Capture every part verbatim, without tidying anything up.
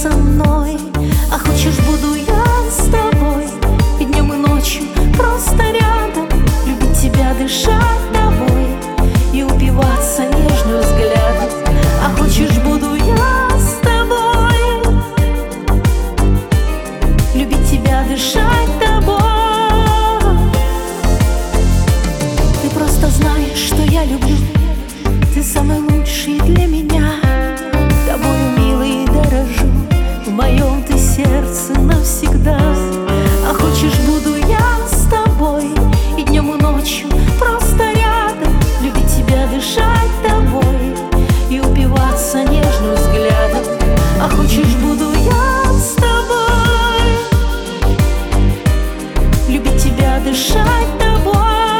со мной. А хочешь, буду я с тобой и днем, и ночью просто рядом, любить тебя, дышать тобой и упиваться нежным взглядом. А хочешь, буду я с тобой, любить тебя, дышать тобой. Ты просто знаешь, что я люблю, ты самый лучший для меня. Тобою, милый, дорожу, в моем ты сердце навсегда. А хочешь, буду я с тобой и днем, и ночью просто рядом, любить тебя, дышать тобой и упиваться нежным взглядом. А хочешь, буду я с тобой, любить тебя, дышать тобой.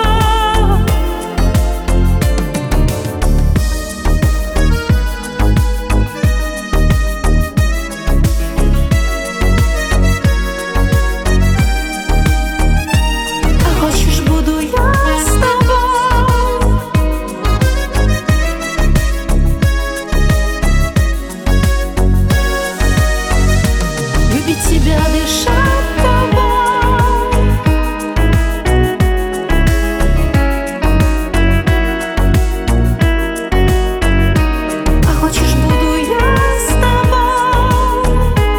Тебя, дышать тобой. А хочешь, буду я с тобой,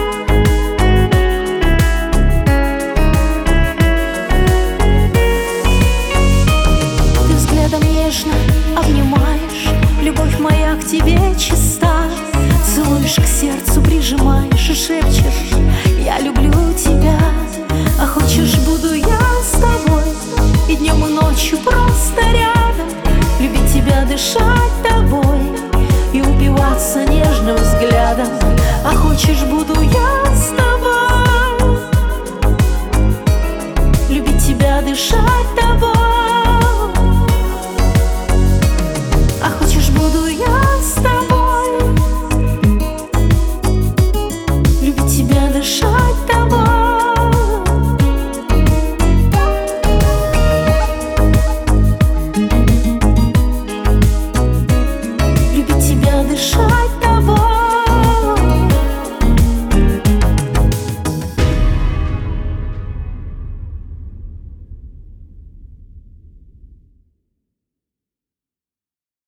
ты взглядом нежно обнимаешь, любовь моя к тебе чиста. Целуешь, к сердцу прижимаешь и шепчешь: я люблю тебя. А хочешь, буду я с тобой и днем, и ночью просто рядом, любить тебя, дышать тобой и упиваться нежным взглядом. А хочешь, буду я с тобой, любить тебя, дышать